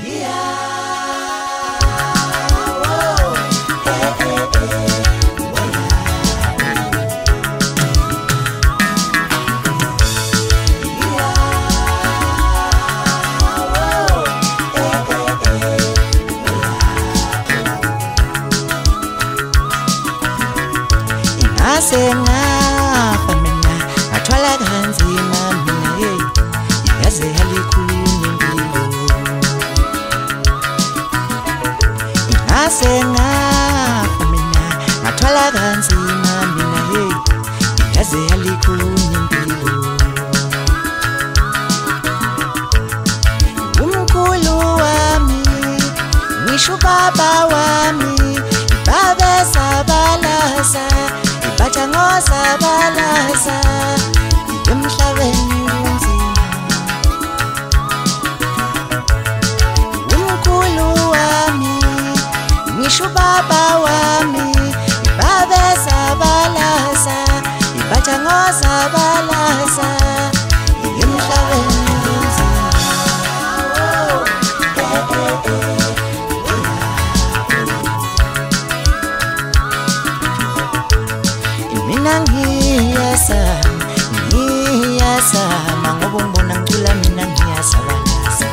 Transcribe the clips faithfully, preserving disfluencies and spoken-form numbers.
Sengafa mina ngathwala kanzima mina hey yaze yalikhuluma impilo Sengafa mina ngathwala kanzima mina hey yaze yalikhuluma impilo Umkhulu wami ngisho baba wami babe sabalaza Batangoza balaza emhlabeni unzima Umkhulu wami ngisho baba wami babeza balaza batangoza balaza emhlabeni unzima Ngiyasa ngiyasa mangoba ngibona ngicula mina ngiyasabalaza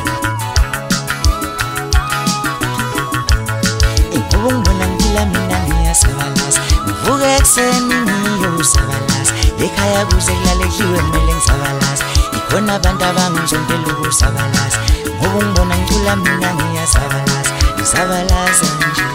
Ngoba ngibona ngicula mina ngiyasabalaza Ngivuka ekseni ngiyosabalaza ekhaya kuze kulale kudliwe kumele ngisabalaza ikhona abantu abangizondela ukusabalaza Ngoba ngibona ngicula mina ngiyasabalaza ngisabalaza nje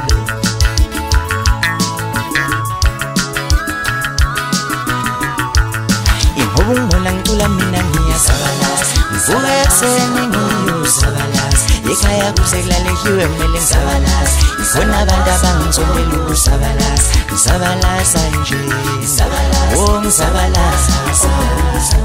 Ngibona ngicula mina ngiyasabalaza Ngivuka ekseni ngiyosabalaza ekhaya kuze kulale kudliwe kumele ngisabalaza ikhona abantu abangizondela ukusabalaza ngisabalaza nje oh ngisabalaza ngisabalaza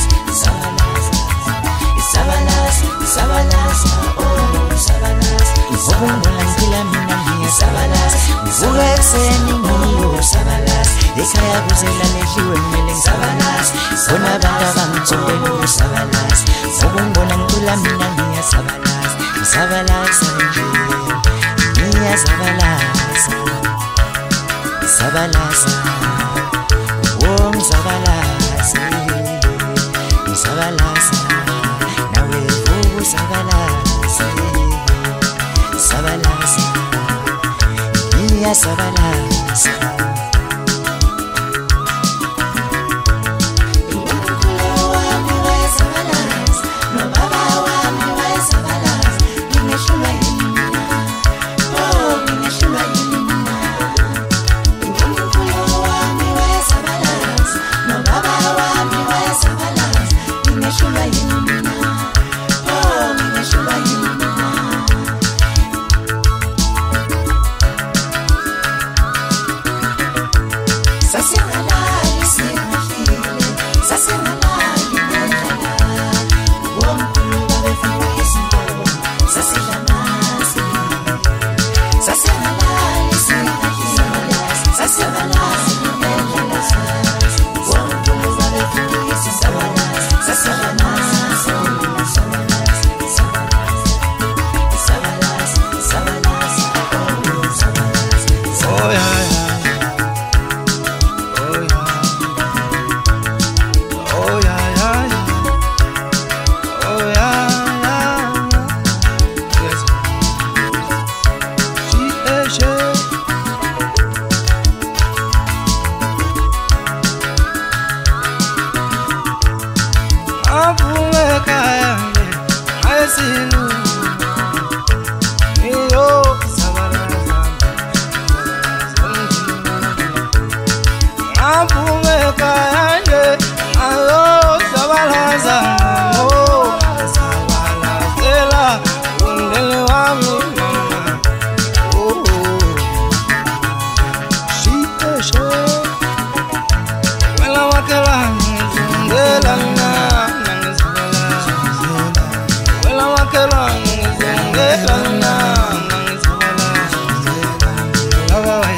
ngisabalaza ngisabalaza oh ngisabalaza ngibona ngicula mina ngiyasabalaza Ngivuka ekseni ngiyosabalaza ekhaya kuze kulale kudliwe kumele ngisabalaza Bona abantu abangizondela ukusabalaza Ngibona ngicula mina ngiyasabalaza Ngisabalaza nje ngiyasabalaza Ngisabalaza oh ngisabalaza Ngisabalaza nawe vuka usabalaza Ngisabalaza ngiyasabalaza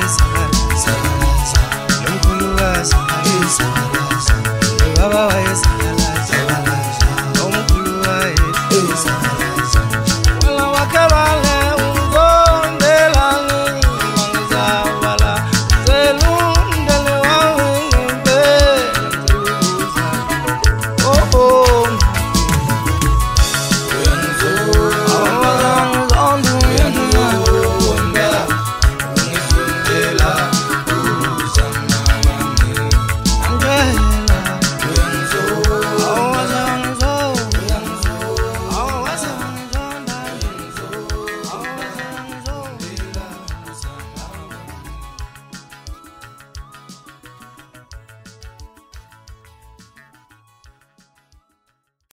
Baba